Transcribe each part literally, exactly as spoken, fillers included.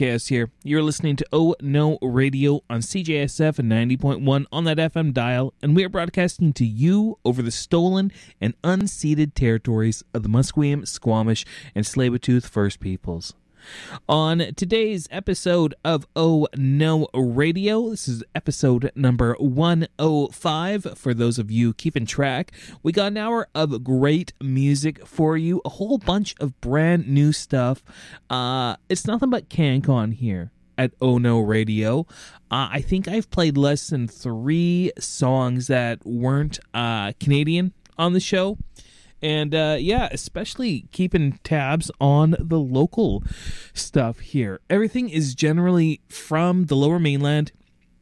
Chaos here. You're listening to Oh No Radio on C J S F ninety point one on that F M dial, and we are broadcasting to you over the stolen and unceded territories of the Musqueam, Squamish, and Tsleil-Waututh First Peoples. On today's episode of Oh No Radio, this is episode number one oh five. For those of you keeping track, we got an hour of great music for you, a whole bunch of brand new stuff. Uh, it's nothing but CanCon here at Oh No Radio. Uh, I think I've played less than three songs that weren't uh, Canadian on the show. And, uh, yeah, especially keeping tabs on the local stuff here. Everything is generally from the Lower Mainland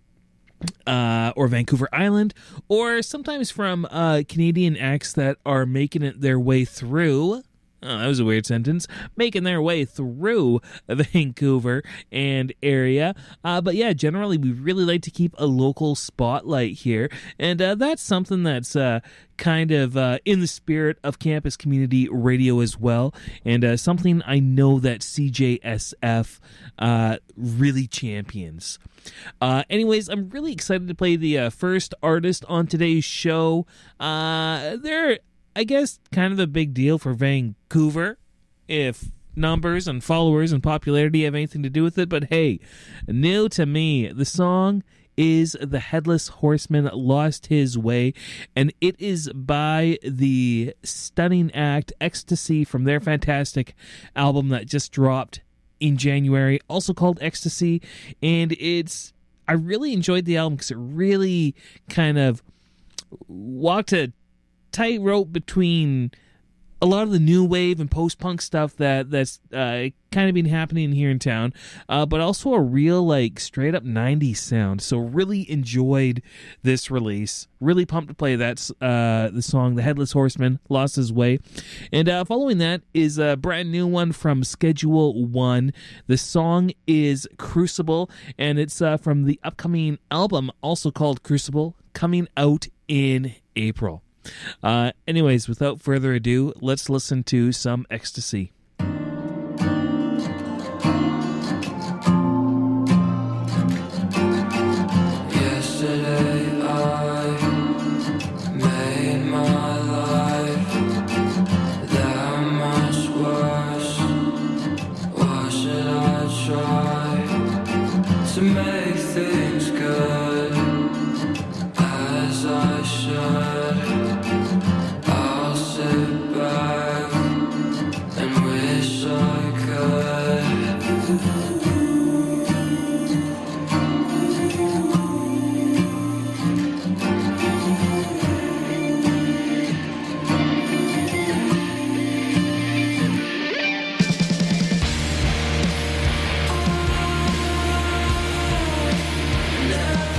uh, or Vancouver Island, or sometimes from uh, Canadian acts that are making it their way through. Oh, that was a weird sentence. Making their way through Vancouver and area. Uh, but yeah, generally we really like to keep a local spotlight here. And uh, that's something that's uh, kind of uh, in the spirit of campus community radio as well. And uh, something I know that C J S F uh, really champions. Uh, anyways, I'm really excited to play the uh, first artist on today's show. Uh, they're I guess kind of a big deal for Vancouver, if numbers and followers and popularity have anything to do with it. But hey, new to me, the song is The Headless Horseman Lost His Way, and it is by the stunning act Ecstasy from their fantastic album that just dropped in January, also called Ecstasy. And it's, I really enjoyed the album because it really kind of walked a tightrope between a lot of the new wave and post-punk stuff that that's uh, kind of been happening here in town, uh, but also a real like straight up nineties sound. So really enjoyed this release. Really pumped to play that uh, the song "The Headless Horseman Lost His Way," and uh, following that is a brand new one from Schedule One. The song is "Crucible," and it's uh, from the upcoming album, also called "Crucible," coming out in April. Uh, anyways, without further ado, let's listen to some Ecstasy. Yesterday I made my life that much worse. Why should I try to make things good as I should? Sit back and wish I could. Never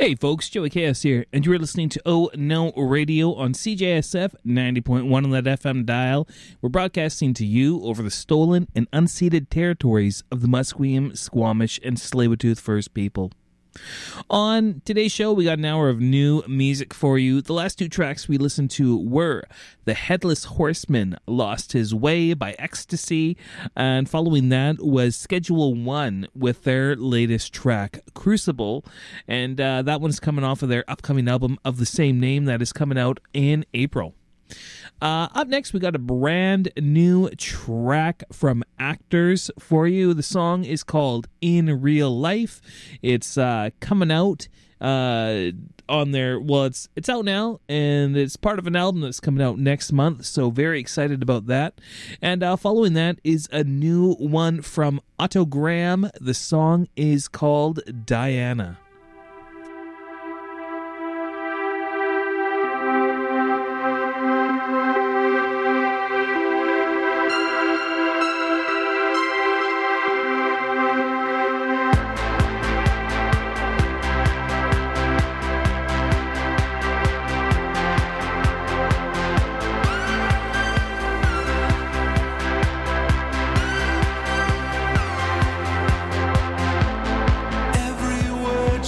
Hey folks, Joey Chaos here, and you're listening to Oh No Radio on C J S F ninety point one on that F M dial. We're broadcasting to you over the stolen and unceded territories of the Musqueam, Squamish, and Tsleil-Waututh First People. On today's show, we got an hour of new music for you. The last two tracks we listened to were The Headless Horseman, Lost His Way by Ecstasy, and following that was Schedule One with their latest track, Crucible, and uh, that one's coming off of their upcoming album of the same name that is coming out in April. Uh, up next, we got a brand new track from Actors for you. The song is called In Real Life. It's uh, coming out uh, on their, well, it's it's out now, and it's part of an album that's coming out next month, so very excited about that. And uh, following that is a new one from Autogram. The song is called Diana. Every word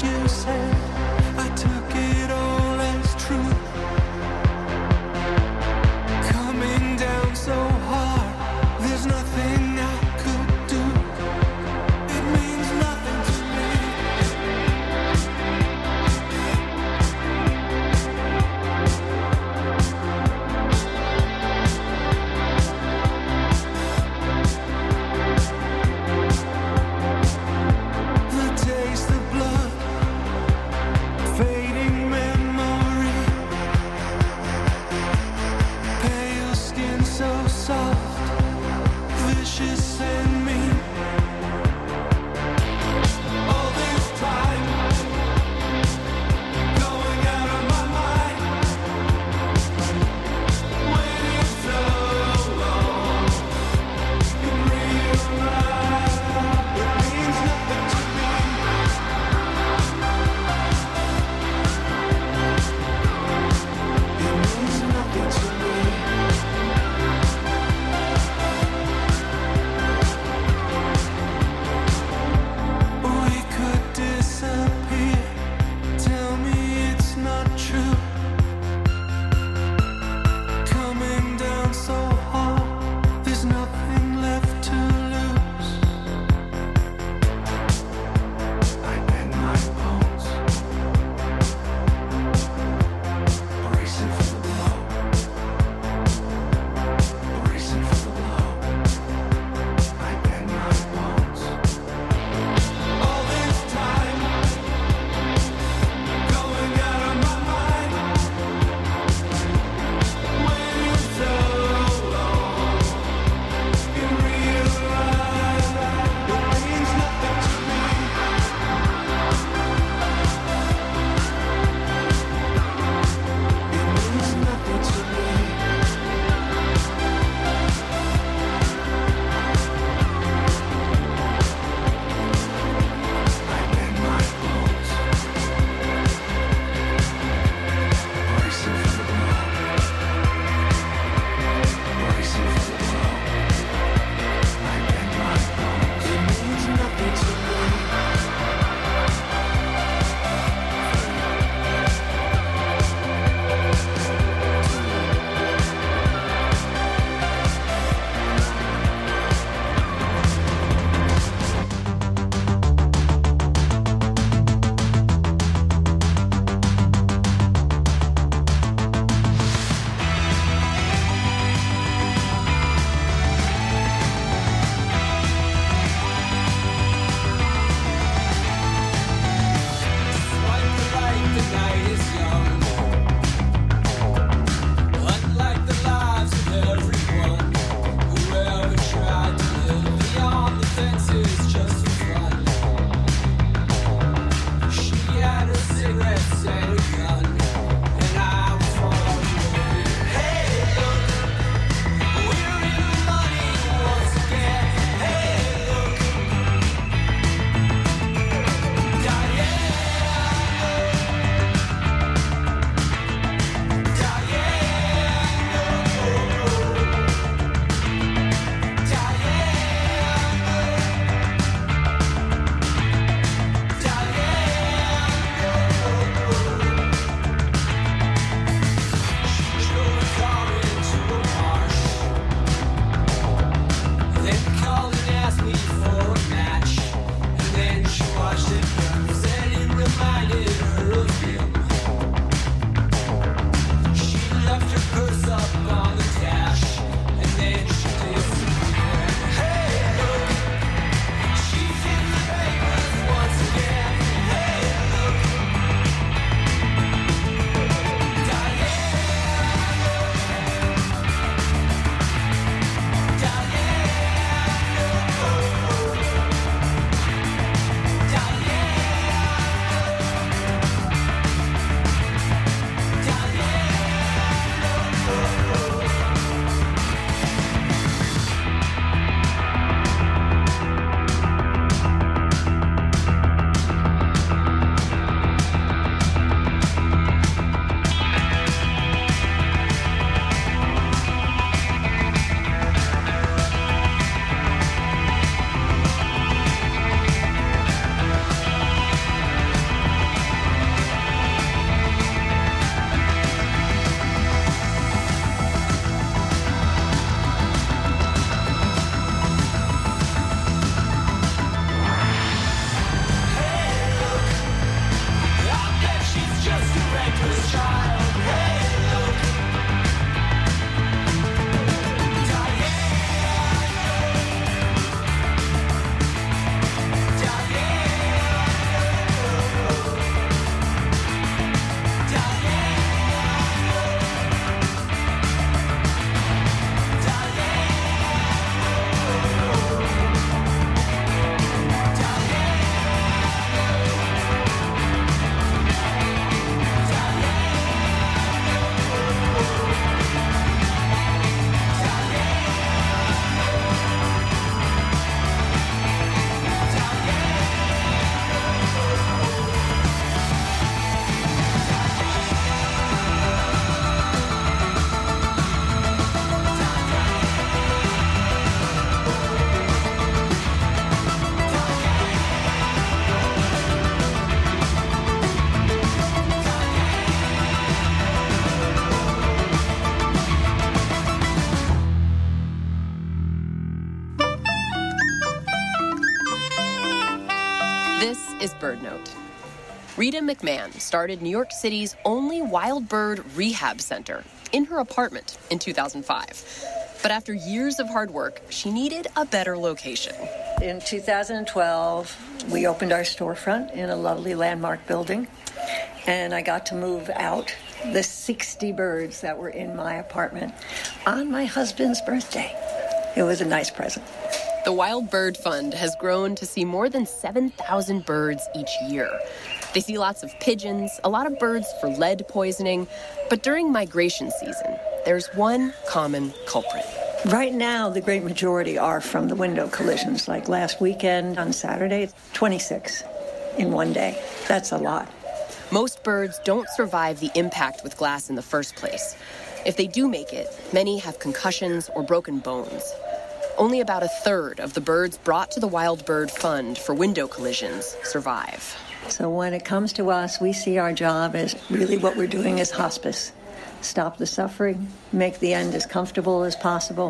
Bird Note. Rita McMahon started New York City's only wild bird rehab center in her apartment in two thousand five. But after years of hard work, she needed a better location. In two thousand twelve, we opened our storefront in a lovely landmark building, and I got to move out the sixty birds that were in my apartment on my husband's birthday. It was a nice present. The Wild Bird Fund has grown to see more than seven thousand birds each year. They see lots of pigeons, a lot of birds for lead poisoning, but during migration season, there's one common culprit. Right now, the great majority are from the window collisions. Like last weekend on Saturday, twenty-six in one day. That's a lot. Most birds don't survive the impact with glass in the first place. If they do make it, many have concussions or broken bones. Only about a third of the birds brought to the Wild Bird Fund for window collisions survive. So when it comes to us, we see our job as really what we're doing is hospice. Stop the suffering, make the end as comfortable as possible.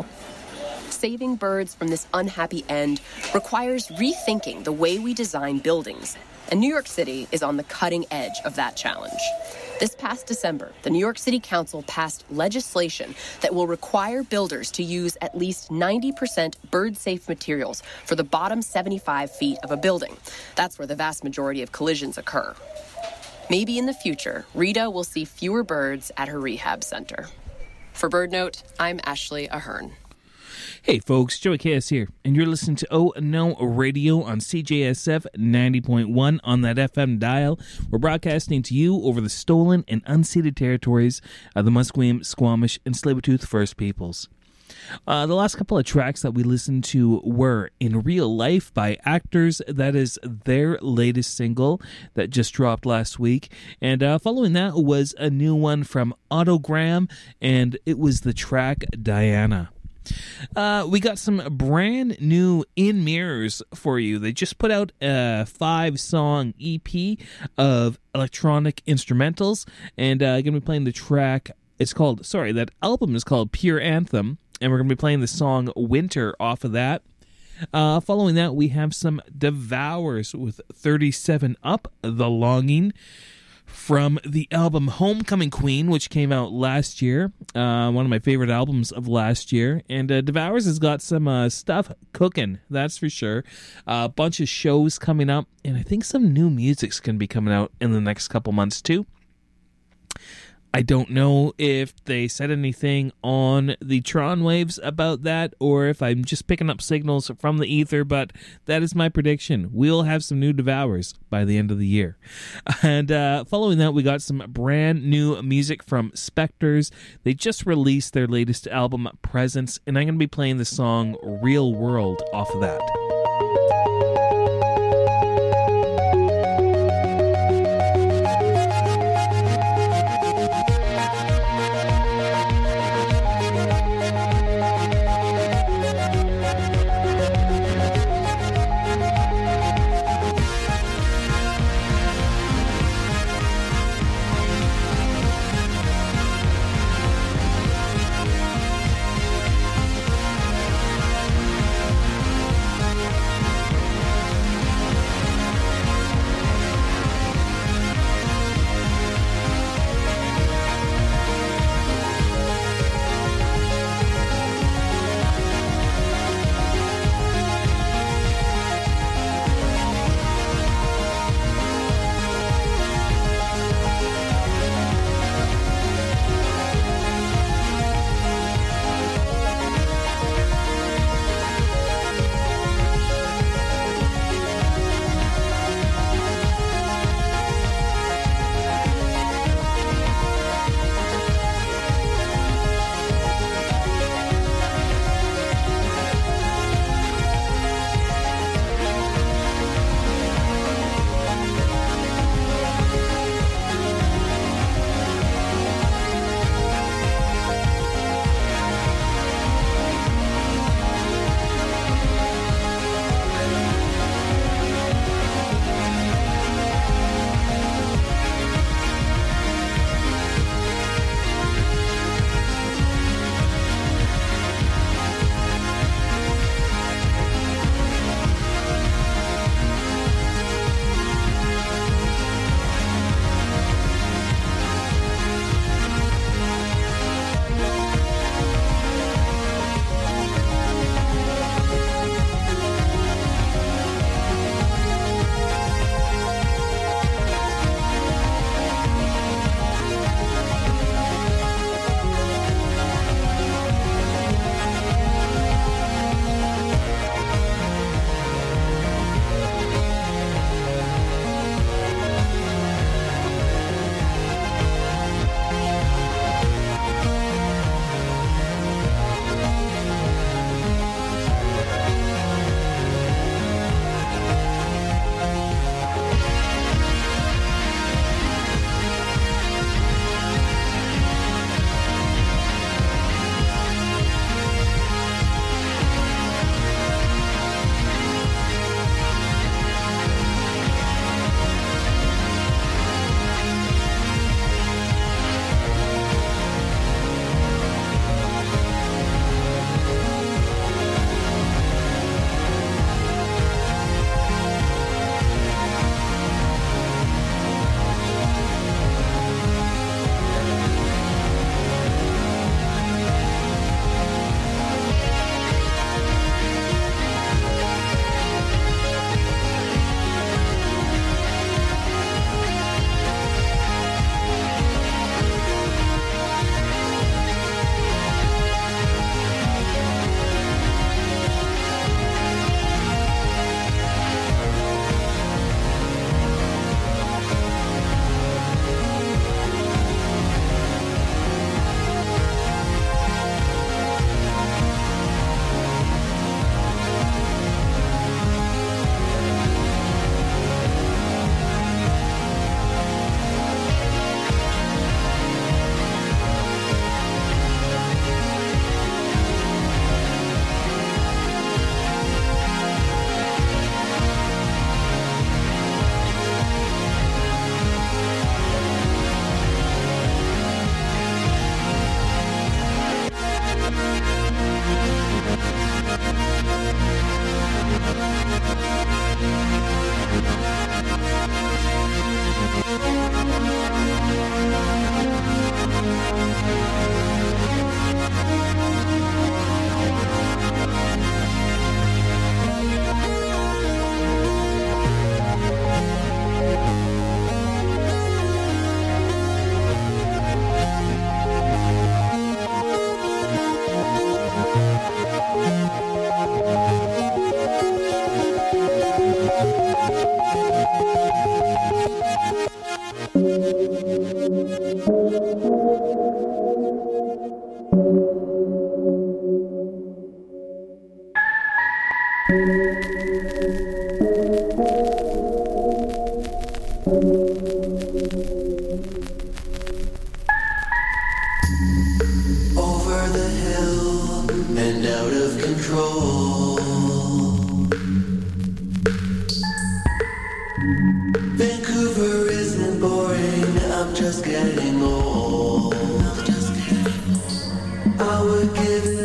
Saving birds from this unhappy end requires rethinking the way we design buildings, and New York City is on the cutting edge of that challenge. This past December, the New York City Council passed legislation that will require builders to use at least ninety percent bird-safe materials for the bottom seventy-five feet of a building. That's where the vast majority of collisions occur. Maybe in the future, Rita will see fewer birds at her rehab center. For Bird Note, I'm Ashley Ahern. Hey folks, Joey K S here, and you're listening to Oh No Radio on C J S F ninety point one on that F M dial. We're broadcasting to you over the stolen and unceded territories of the Musqueam, Squamish, and Tsleil-Waututh First Peoples. Uh, the last couple of tracks that we listened to were In Real Life by Actors. That is their latest single that just dropped last week. And uh, following that was a new one from Autogram, and it was the track Diana. Uh, we got some brand new In Mirrors for you. They just put out a five-song E P of electronic instrumentals, and uh, going to be playing the track. It's called, sorry, that album is called Pure Anthem, and we're going to be playing the song Winter off of that. Uh, following that, we have some Devours with thirty-seven Up, The Longing, from the album Homecoming Queen, which came out last year. Uh, one of my favorite albums of last year. And uh, Devours has got some uh, stuff cooking, that's for sure. Uh, a bunch of shows coming up, and I think some new music's going to be coming out in the next couple months too. I don't know if they said anything on the Tron waves about that, or if I'm just picking up signals from the ether, but that is my prediction. We'll have some new Devours by the end of the year. And uh, following that, we got some brand new music from Spectres. They just released their latest album, Presence, and I'm going to be playing the song Real World off of that. and out of control. Vancouver isn't boring, I'm just getting old. I would give